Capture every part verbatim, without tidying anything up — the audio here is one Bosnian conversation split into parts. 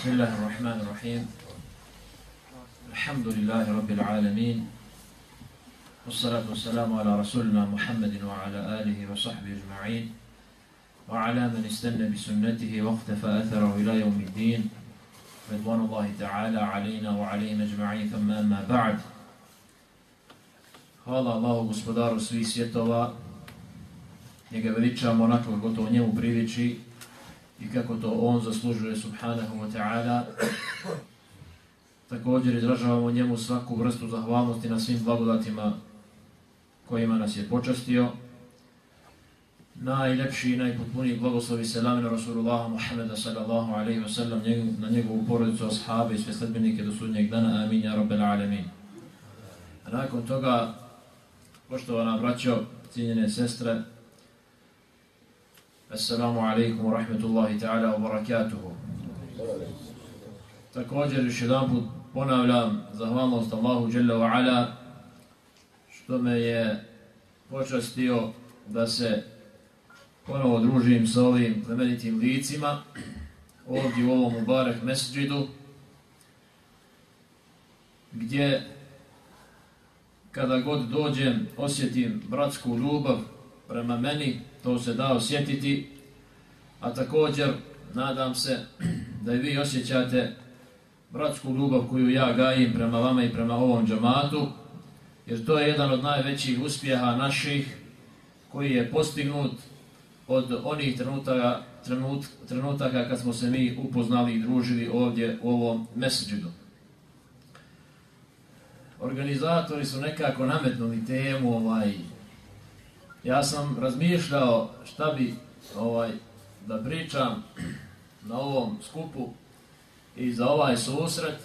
بسم الله الرحمن الرحيم الحمد لله رب العالمين والصلاة والسلام على رسولنا محمد وعلى آله وصحبه أجمعين وعلى من استنى بسنته واقتفى أثره إلى يوم الدين رضوان الله تعالى علينا وعليهم أجمعين ثم أما بعد. Hvala Allahu gospodaru svih svjetova, njega veličamo onako kako to njemu priliči i kako to on zaslužuje subhanahu wa ta'ala. Također izražavamo njemu svaku vrstu zahvalnosti na svim blagodatima kojima nas je počastio. Najlepši i najpotpuniji blagoslovi selami na Rasulullaha Muhammeda sallallahu alaihi wa sallam, na njegovu porodicu, ashabe i sve sledbenike do sudnjeg dana. Amin ja rabbel alamin. A nakon toga, poštovana braćo, cijenjene sestre, assalamu alaikum wa rahmetullahi ta'ala wa barakatuhu. Također još jedan put ponavljam zahvalnost Allahu Jalla wa Ala što me je počastio da se ponovo družim sa ovim plemenitim licima ovdje u ovom Mubarak mesdžidu, gdje kada god dođem osjetim bratsku ljubav prema meni, to se da osjetiti, a također nadam se da i vi osjećate bratsku ljubav koju ja gajim prema vama i prema ovom džamatu, jer to je jedan od najvećih uspjeha naših koji je postignut od onih trenutaka, trenut, trenutaka kad smo se mi upoznali i družili ovdje u ovom mesdžidu. Organizatori su nekako nametnuli temu, ovaj, ja sam razmišljao šta bi ovaj, da pričam na ovom skupu i za ovaj susret,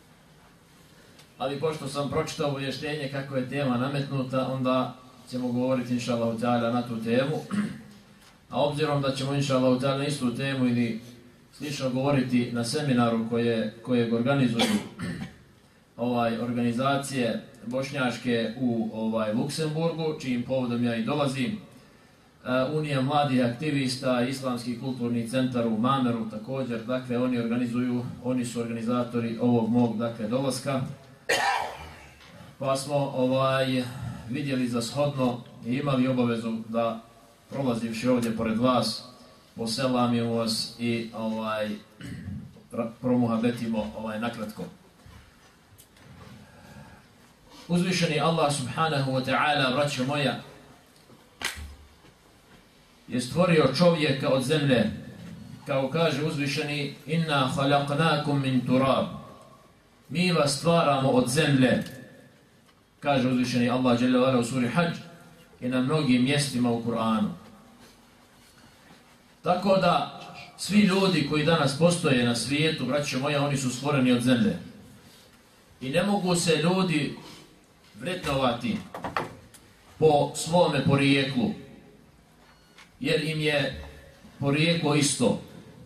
ali pošto sam pročitao obavještenje kako je tema nametnuta, onda ćemo govoriti inša Allah ta'ala na tu temu. A obzirom da ćemo inša Allah ta'ala na istu temu ili slično govoriti na seminaru koje, kojeg organizuju ovaj, organizacije bošnjaške u ovaj, Luksemburgu, čijim povodom ja i dolazim, uh, Unija mladih aktivista, Islamski kulturni centar u Mameru također, dakle oni organizuju, oni su organizatori ovog mog dakle dolaska, pa smo ovaj, vidjeli za shodno i imali obavezu da prolazivši ovdje pored vas poselamimo vas i ovaj, promuhabetimo ovaj, nakratko. Uzvišeni Allah subhanahu wa ta'ala, braćo moja, je stvorio čovjeka od zemlje, kao kaže uzvišeni: inna khalaqnakum min turab, mi vas stvaramo od zemlje, kaže uzvišeni Allah dželle ve ala u suri Hadž i na mnogim mjestima u Kur'anu. Tako da svi ljudi koji danas postoje na svijetu, braćo moja, oni su stvoreni od zemlje i ne mogu se ljudi vrednovati po svome porijeklu, jer im je porijeklo isto.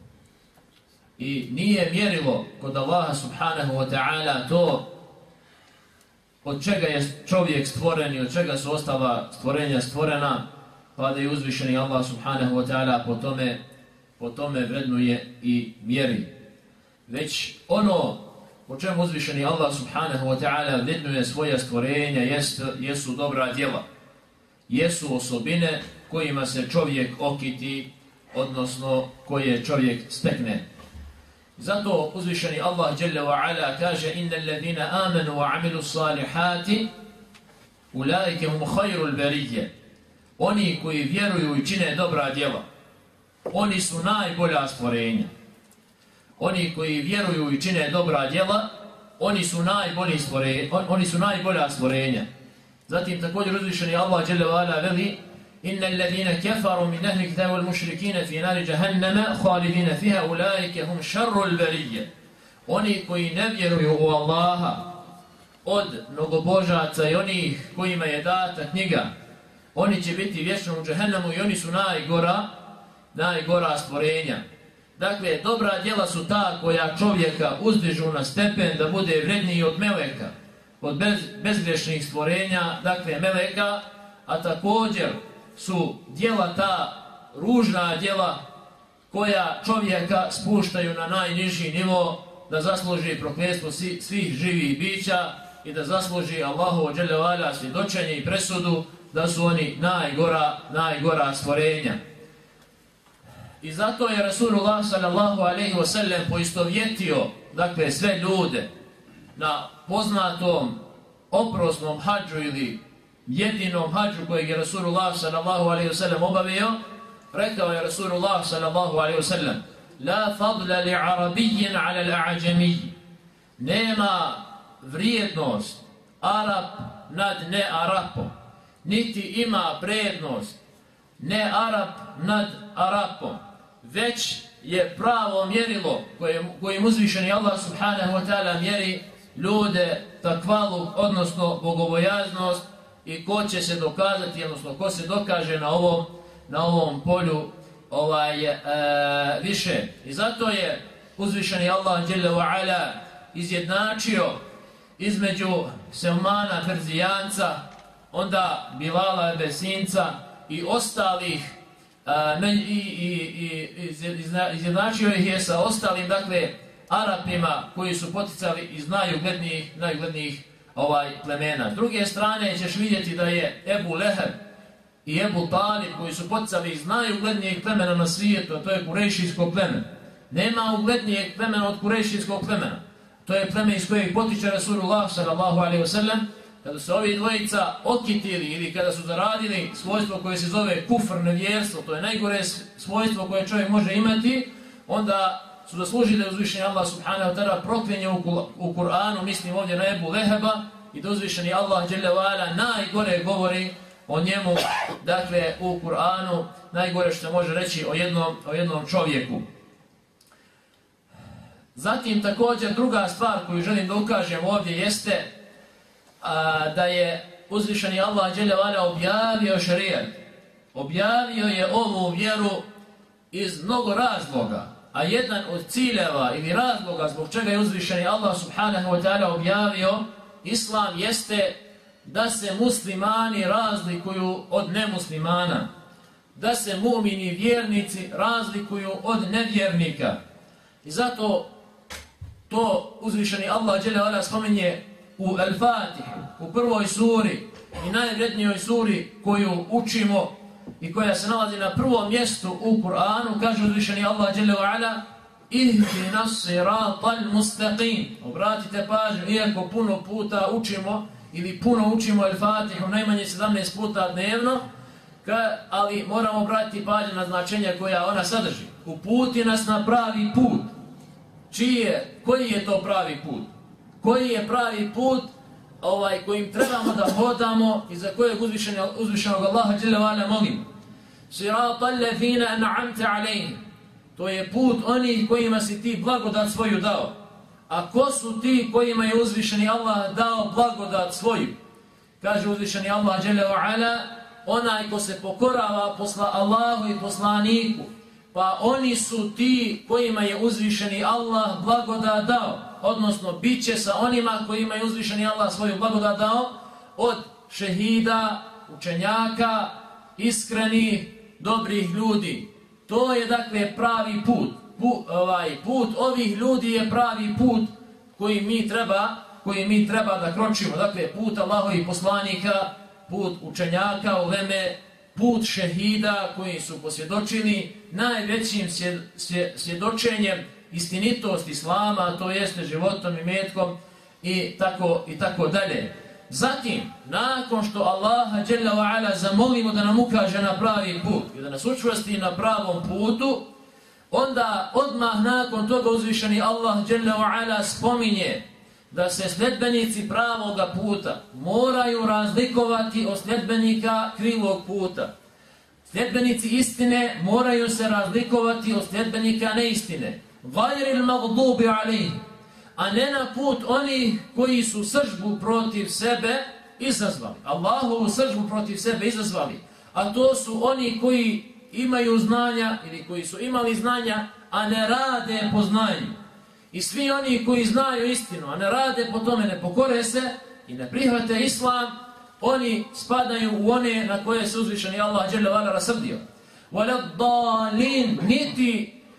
I nije mjerilo kod Allaha subhanahu wa ta'ala to od čega je čovjek stvoren i od čega su ostala stvorenja stvorena, pa da je uzvišeni Allah subhanahu wa ta'ala po tome, po tome vrednuje i mjeri. Već ono po čemu uzvišeni Allah subhanahu wa ta'ala vrednuje svoja stvorenja jest, jesu dobra djela, jesu osobine kojima se čovjek okiti, odnosno koje čovjek stekne. Zato uzvišeni Allah dželle wa ala kaže: innal ladina amanu wa amilu salihati ulaike hum khairul bariyya, oni koji vjeruju i čine dobra djela, oni su najbolja stvorenja. Oni koji vjeruju i čine dobra djela, oni su najbolji stvorenja, oni su najbolja stvorenja. Zatim također uzvišeni Allah dželle wa ala veli: innal ladina kafaru min ahli kitabi wal mushrikina fi nari jahannama khalidina fiha ulaika hum sharrul bariyya, oni koji ne vjeruju u Allaha od mnogobožaca i onih kojima je data knjiga, oni će biti vječno u džehennamu i oni su najgora, najgora stvorenja. Dakle, dobra djela su ta koja čovjeka uzdižu na stepen da bude vredniji od meleka, od bez, bezgrešnih stvorenja, dakle meleka, a također su djela ta, ružna djela, koja čovjeka spuštaju na najniži nivo da zasluži prokletstvo svih živih bića i da zasluži Allahovo dželle ve ala svjedočenje i presudu da su oni najgora, najgora stvorenja. I zato je Rasulullah sallallahu alejhi ve sellem poistovjetio dakle sve ljude na poznatom oprosnom hadžu ili jedinom hadžu kojeg je Rasulullah sallallahu alejhi ve sellem obavio. Rekao je Rasulullah sallallahu alejhi ve sellem: La fadla li arabijin ala al-a'jami. Nema vrijednost Arab nad ne Arapom, niti ima prednost ne Arab nad Arapom, već je pravo mjerilo koje, kojim uzvišeni Allah subhanahu wa ta'ala mjeri ljude takvalu, odnosno bogobojaznost, i ko će se dokazati, odnosno ko se dokaže na ovom, na ovom polju ovaj, e, više. I zato je uzvišeni Allah dželle ve ala izjednačio između Selmana Perzijanca, onda Bilala Ebesinca i ostalih, a, ne, i, i, i, izjednačio ih je sa ostalim, dakle, Arapima koji su poticali iz najuglednijih, najuglednijih ovaj, plemena. S druge strane ćeš vidjeti da je Ebu Leheb i Ebu Talib koji su poticali iz najuglednijih plemena na svijetu, a to je kurejšijsko pleme. Nema uglednijeg plemena od kurejšijskog plemena. To je pleme iz kojeg potiče Rasulullah sallallahu alejhi ve sellem. Kada su ovi dvojica okitili ili kada su zaradili svojstvo koje se zove kufr, nevjerstvo, to je najgore svojstvo koje čovjek može imati, onda su zaslužili da uzvišeni Allah subhanahu wa ta'ala proklinje u Kur'anu, mislim ovdje na Ebu Leheba, i da uzvišeni Allah dželle ve ala najgore govori o njemu, dakle u Kur'anu, najgore što može reći o jednom, o jednom čovjeku. Zatim također druga stvar koju želim da ukažem ovdje jeste a, da je uzvišeni Allah dželle ve ala objavio šerijat. Objavio je ovu vjeru iz mnogo razloga, a jedan od ciljeva ili razloga zbog čega je uzvišeni Allah subhanahu wa ta'ala objavio Islam jeste da se muslimani razlikuju od nemuslimana, da se mu'mini vjernici razlikuju od nevjernika. I zato to uzvišeni Allah dželle ve ala spominje u Al-Fatihi, u prvoj suri i najvrednijoj suri koju učimo i koja se nalazi na prvom mjestu u Kur'anu. Kaže uzvišeni Allah dželle ve ala: Ihdinas siratal mustaqim. Obratite pažnju, iako puno puta učimo ili puno učimo Al-Fatihu, najmanje sedamnaest puta dnevno, ka, ali moramo obratiti pažnju na značenja koja ona sadrži. Uputi nas na pravi put. Čiji je, koji je to pravi put? Koji je pravi put ovaj, kojim trebamo da hodamo i za kojeg uzvišenog Allaha dželle ve ala molimo? Siratal lezina an'amta alejhim. To je put onih kojima si ti blagodat svoju dao. A ko su ti kojima je uzvišeni Allah dao blagodat svoju? Kaže uzvišeni Allah dželle ve ala: onaj ko se pokorava posla Allahu i poslaniku, pa oni su ti kojima je uzvišeni Allah blagodat dao, odnosno bit će sa onima kojima je uzvišeni Allah svoju blagodat dao, od šehida, učenjaka, iskrenih, dobrih ljudi. To je dakle pravi put. Put, ovaj, put ovih ljudi je pravi put koji mi treba, koji mi treba da kročimo. Dakle, put Allahovih poslanika, put učenjaka, uleme, put šehida koji su posvjedočili najvećim svjedočenjem istinitost Islama, to jeste životom i metkom i tako, i tako dalje. Zatim, nakon što Allaha dželle ve ala zamolimo da nam ukaže na pravi put i da nas učvrsti na pravom putu, onda odmah nakon toga uzvišeni Allah dželle ve ala spominje da se sljedbenici pravoga puta moraju razlikovati od sljedbenika krivog puta. Sljedbenici istine moraju se razlikovati od sljedbenika neistine. Gajril magdubi alejhim, a ne na put onih koji su sržbu protiv sebe izazvali. Allahovu sržbu protiv sebe izazvali. A to su oni koji imaju znanja ili koji su imali znanja, a ne rade po znanju. I svi oni koji znaju istinu, a ne rade po tome, ne pokore se i ne prihvate Islam, oni spadaju u one na koje se uzvišeni Allah dželle ve ala rasrdio. Waladdallin, niti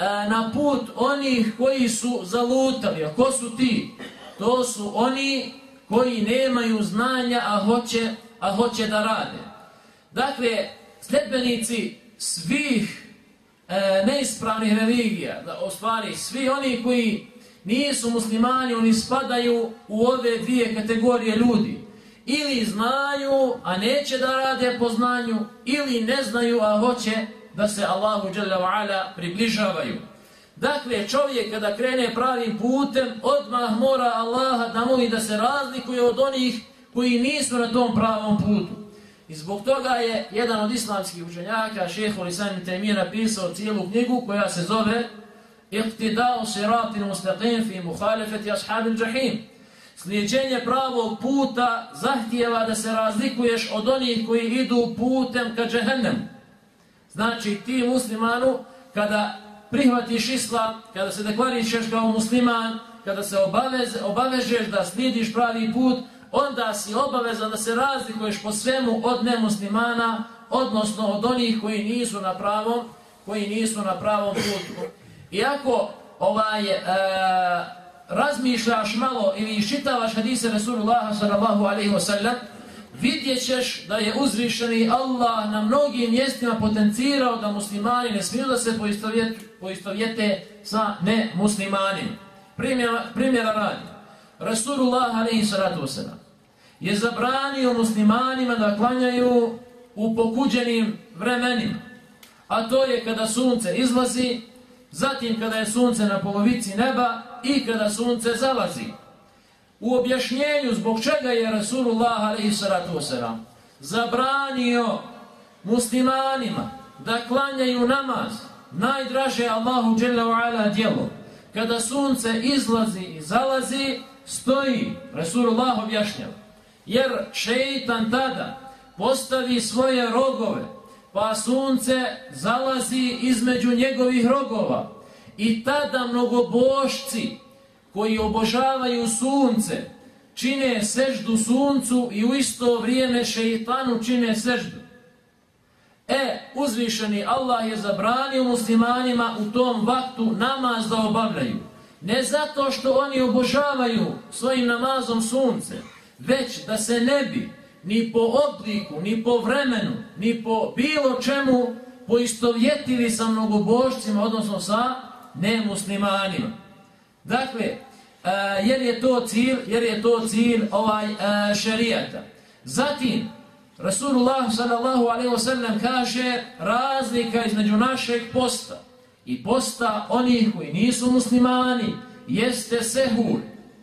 na put onih koji su zalutali. A ko su ti? To su oni koji nemaju znanja, a hoće, a hoće da rade. Dakle, sledbenici svih e, neispravnih religija, da, u stvari svi oni koji nisu muslimani, oni spadaju u ove dvije kategorije ljudi. Ili znaju, a neće da rade po znanju, ili ne znaju, a hoće da se Allahu dželle ve ala približavaju. Dakle, čovjek kada krene pravim putem, odmah mora Allaha da moli da se razlikuje od onih koji nisu na tom pravom putu. I zbog toga je jedan od islamskih učenjaka, šejhul Islam ibn Tejmije, napisao cijelu knjigu koja se zove Iqtida'u siratil mustaqim fi mukhalafati ashabil jahim. Slijeđenje pravog puta zahtijeva da se razlikuješ od onih koji idu putem ka džehennemu. Znači, ti muslimanu, kada prihvatiš islam, kada se deklarišeš kao musliman, kada se obavez, obavežeš da slijediš pravi put, onda si obavezan da se razlikuješ po svemu od nemuslimana, odnosno od onih koji nisu na pravom, koji nisu na pravom putu. Iako ovaj, e, razmišljaš malo ili iščitavaš hadise Rasulullaha sallallahu alejhi ve sellem, vidjet ćeš da je uzvišeni Allah na mnogim mjestima potencirao da muslimani ne smiju da se poistovjete, poistovjete sa nemuslimanima. Primjera, primjera radi. Rasulullah alejhi salatu wasalam je zabranio muslimanima da klanjaju u pokuđenim vremenima. A to je kada sunce izlazi, zatim kada je sunce na polovici neba i kada sunce zalazi. U objašnjenju zbog čega je Rasulullah alejhi salatu wasalam zabranio muslimanima da klanjaju namaz, najdraže Allahu dželle ve ala djelo, kada sunce izlazi i zalazi, stoji, Rasulullah objašnjava, jer šeitan tada postavi svoje rogove, pa sunce zalazi između njegovih rogova i tada mnogobošci koji obožavaju sunce čine seždu suncu i u isto vrijeme šeitanu čine seždu. E, uzvišeni Allah je zabranio muslimanima u tom vaktu namaz da obavljaju. Ne zato što oni obožavaju svojim namazom sunce, već da se ne bi ni po obliku, ni po vremenu, ni po bilo čemu poistovjetili sa mnogobošcima, odnosno sa nemuslimanima. Dakle, uh, jer je to cilj, jer je to cilj ovaj uh, šerijata. Zatim, Rasulullah sallallahu alejhi ve sellem kaže razlika između našeg posta i posta onih koji nisu muslimani jeste sehur,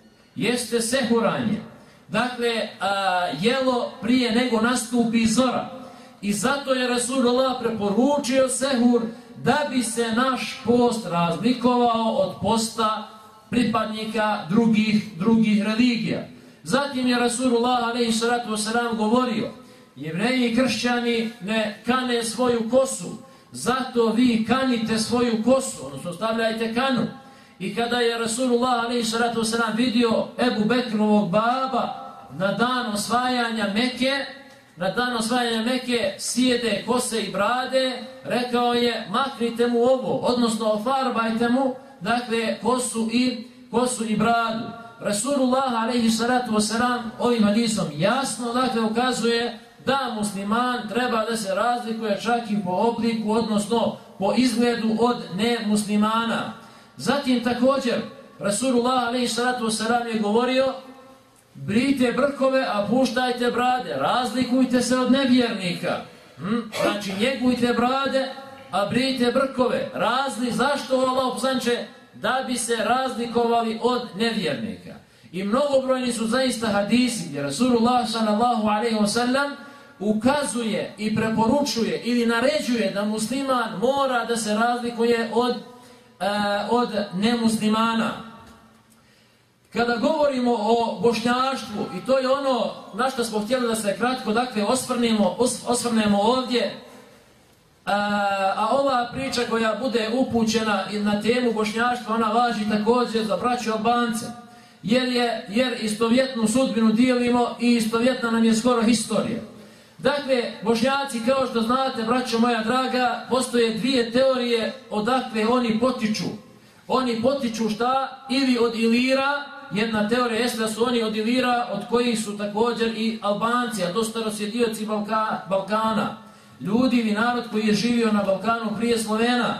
jeste sehuranje. Dakle, a, jelo prije nego nastupi zora. I zato je Rasulullah preporučio sehur da bi se naš post razlikovao od posta pripadnika drugih, drugih religija. Zatim je Rasulullah alejhi salatu vesselam govorio: Jevreji i kršćani ne kane svoju kosu, zato vi kanite svoju kosu, odnosno stavljajte kanu. I kada je Rasulullah alejhi salatu vesselam vidio Ebu Bekrovog baba na dan osvajanja Mekke, na dan osvajanja Mekke sjede kose i brade, rekao je: maknite mu ovo, odnosno ofarbajte mu, dakle, kosu i, kosu i bradu. Rasulullah alejhi salatu vesselam ovim hadisom jasno, dakle, ukazuje da musliman treba da se razlikuje čak i po obliku, odnosno po izgledu od nemuslimana. Zatim također Rasulullah alejhi salatu vesselam je govorio: brijte brkove, a puštajte brade, razlikujte se od nevjernika. Hm? Znači, njegujte brade, a brijte brkove. Razli, zašto Allah poslanče? Da bi se razlikovali od nevjernika. I mnogobrojni su zaista hadisi gdje Rasulullah sallallahu alejhi ve sellem ukazuje i preporučuje ili naređuje da musliman mora da se razlikuje od, uh, od nemuslimana. Kada govorimo o bošnjaštvu, i to je ono na što smo htjeli da se kratko dakle osvrnemo, osvrnemo ovdje, a, a ova priča koja bude upućena na temu bošnjaštva, ona važi također za braću Albance, jer, je, jer istovjetnu sudbinu dijelimo i istovjetna nam je skoro historija. Dakle, Bošnjaci, kao što znate, braćo moja draga, postoje dvije teorije odakle oni potiču. Oni potiču šta? Ili od Ilira, jedna teorija jeste da su oni od Ilira, od kojih su također i Albanci, a to su starosjedioci Balka, Balkana. Ljudi ili narod koji je živio na Balkanu prije Slovena.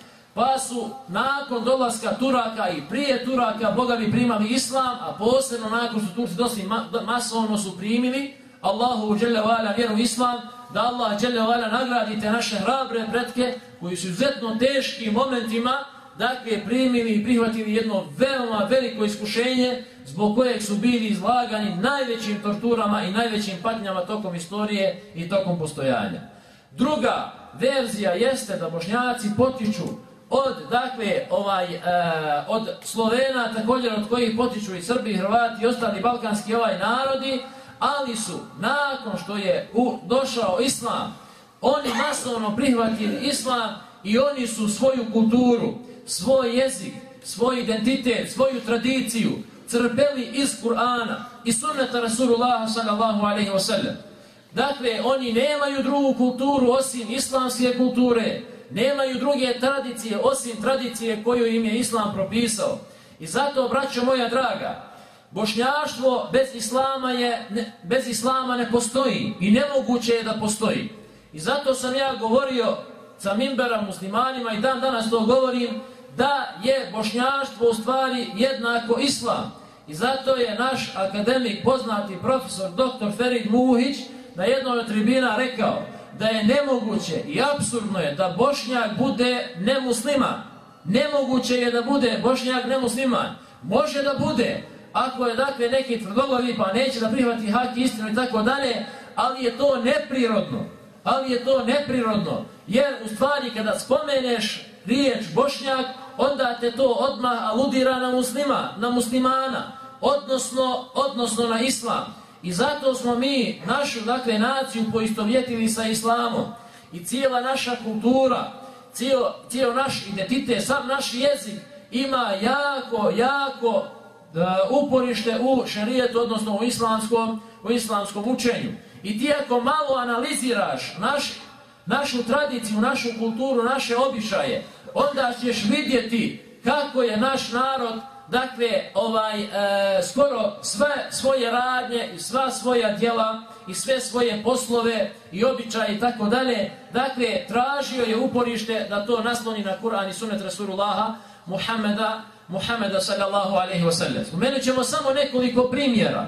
Pa su nakon dolaska Turaka i prije Turaka Boga bi primali islam, a posebno nakon što Turci došli masovno su primili Allahu dželle ve ala vjeru islam, da Allah dželle ve ala nagradite naše hrabre pretke koji su izuzetno teškim momentima dakle primili i prihvatili jedno veoma veliko iskušenje zbog kojeg su bili izlagani najvećim torturama i najvećim patnjama tokom istorije i tokom postojanja. Druga verzija jeste da Bošnjaci potiču od, dakle, ovaj, e, od Slovena, također od kojih potiču i Srbi, Hrvati i ostali balkanski ovaj narodi, ali su, nakon što je u, došao islam, oni masovno prihvatili islam i oni su svoju kulturu, svoj jezik, svoj identitet, svoju tradiciju crpeli iz Kur'ana i sunneta Rasulullaha sallallahu alejhi ve sellem. Dakle, oni nemaju drugu kulturu osim islamske kulture, nemaju druge tradicije osim tradicije koju im je islam propisao. I zato, braćo moja draga, bošnjaštvo bez islama, je, ne, bez islama ne postoji i nemoguće je da postoji. I zato sam ja govorio sa minbera muslimanima i dan danas to govorim, da je bošnjaštvo u stvari jednako islam. I zato je naš akademik, poznati profesor doktor Ferid Muhić na jednoj od tribina rekao da je nemoguće i apsurdno je da Bošnjak bude nemusliman. Nemoguće je da bude Bošnjak nemusliman. Može da bude, ako je dakle neki tvrdoglavi pa neće da prihvati hak, istinu i tako dalje, ali je to neprirodno. Ali je to neprirodno, jer u stvari kada spomeneš riječ Bošnjak, onda te to odmah aludira na muslima, na muslimana, odnosno, odnosno na islam. I zato smo mi našu, dakle, naciju poistovjetili sa islamom. I cijela naša kultura, cijelo, cijelo naš identitet, sam naš jezik ima jako, jako uh, uporište u šerijetu, odnosno u islamskom, u islamskom učenju. I ti ako malo analiziraš naš, našu tradiciju, našu kulturu, naše običaje, onda ćeš vidjeti kako je naš narod, dakle, ovaj, e, skoro sve svoje radnje i sva svoja djela i sve svoje poslove i običaje i tako dalje, dakle, tražio je uporište da to nasloni na Kur'an i sunnet Rasulullaha Muhammeda, Muhammeda sallallahu alejhi ve sellem. Spomenut ćemo samo nekoliko primjera.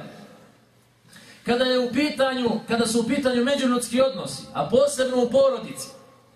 Kada je u pitanju, kada su u pitanju međuljudski odnosi, a posebno u porodici,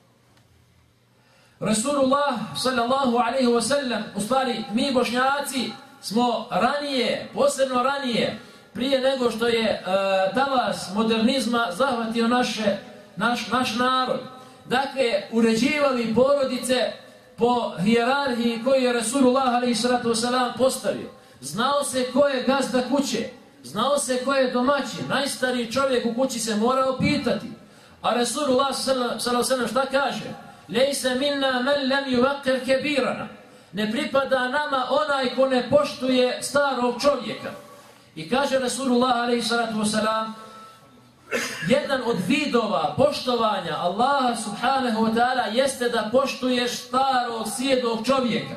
Rasulullah sallallahu alejhi ve sellem, u stvari mi Bošnjaci smo ranije, posebno ranije, prije nego što je e, talas modernizma zahvatio naše, naš, naš narod, dakle, uređivali porodice po hijerarhiji koju je Rasulullah alejhi salatu vesselam postavio. Znao se ko je gazda kuće, znao se ko je domaćin, najstariji čovjek u kući se morao pitati. A Rasulullah sallallahu alejhi ve sellem šta kaže? Lejse minna men lem yuvaqqir kebirana. Ne pripada nama onaj ko ne poštuje starog čovjeka. I kaže Rasulullah alejhi salatu vesselam, jedan od vidova poštovanja Allaha subhanahu wa ta'ala jeste da poštuješ starog sjedog čovjeka.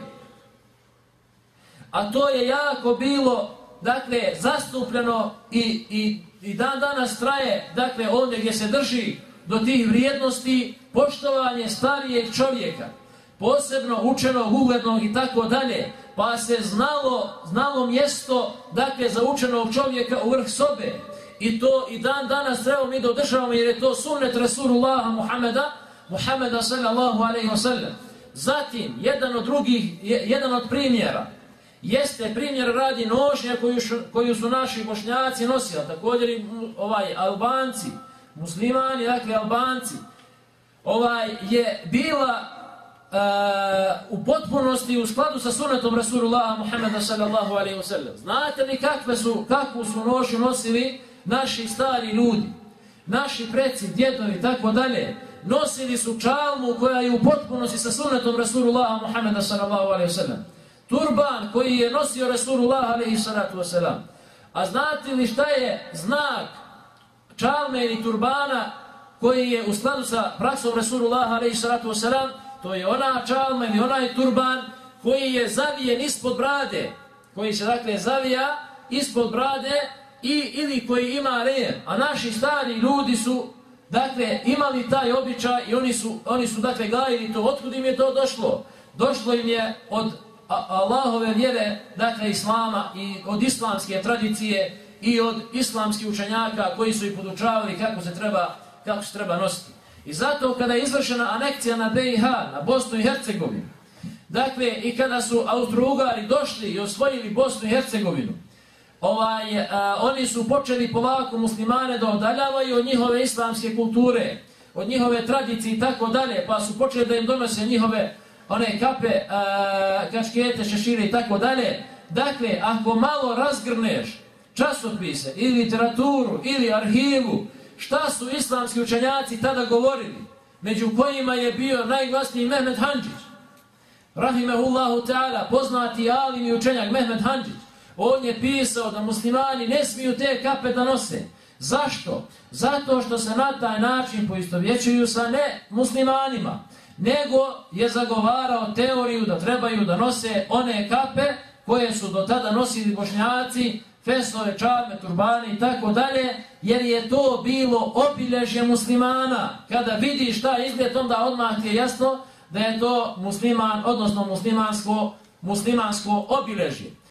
A to je jako bilo, dakle, zastupljeno i, i, i dan danas traje, dakle, ovdje gdje se drži do tih vrijednosti poštovanje starijeg čovjeka, posebno učenog, uglednog i tako dalje, pa se znalo, znalo mjesto, dakle, za učenog čovjeka u vrh sobe. I to i dan danas treba mi da održavamo, jer je to sunnet Rasulullaha Muhammeda, Muhammeda sallallahu alejhi ve sellem. Zatim, jedan od drugih, jedan od primjera, jeste primjer radi nošnja koju, koju su naši Bošnjaci nosili, također i ovaj, Albanci, muslimani, dakle Albanci, ovaj, je bila uh, u potpunosti u skladu sa sunnetom Rasulullaha Muhammeda sallallahu alejhi ve sellem. Znate li kakve su, kakvu su nošu nosili naši stari ljudi, naši preci, djedovi i tako dalje? Nosili su čalmu koja je u potpunosti sa sunnetom Rasulullaha Muhammeda sallallahu alejhi ve sellem. Turban koji je nosio Rasulullah alejhi salatu vesselam. A znate li šta je znak čalme ili turbana koji je u skladu sa praksom Rasulullaha alejhi salatu vesselam, to je ona čalma ili onaj turban koji je zavijen ispod brade, koji se dakle zavija ispod brade i ili koji ima red, a naši stari ljudi su dakle imali taj običaj i oni su, oni su dakle gajili to. Otkud im je to došlo? Došlo im je od Allahove vjere, dakle islama, i od islamske tradicije i od islamskih učenjaka koji su ih podučavali kako se treba, kako se treba nositi. I zato kada je izvršena anekcija na B i H, na Bosnu i Hercegovinu, dakle i kada su Austro-Ugari došli i osvojili Bosnu i Hercegovinu, ovaj, a, oni su počeli polako muslimane da odaljavaju od njihove islamske kulture, od njihove tradicije i tako dalje, pa su počeli da im donose njihove one kape, a, kaškete, šešire i tako dalje. Dakle, ako malo razgrneš časopise ili literaturu ili arhivu, šta su islamski učenjaci tada govorili, među kojima je bio najglasniji Mehmed Handžić, rahimehullahu ta'ala, poznati alim i učenjak Mehmed Handžić. On je pisao da muslimani ne smiju te kape da nose. Zašto? Zato što se na taj način poistovjećuju sa ne muslimanima, nego je zagovarao teoriju da trebaju da nose one kape koje su do tada nosili Bošnjaci, fesove, čarme, turbane i tako dalje, jer je to bilo obilježje muslimana. Kada vidiš šta izgled, onda odmah je jasno da je to musliman, odnosno muslimansko, muslimansko obilježje.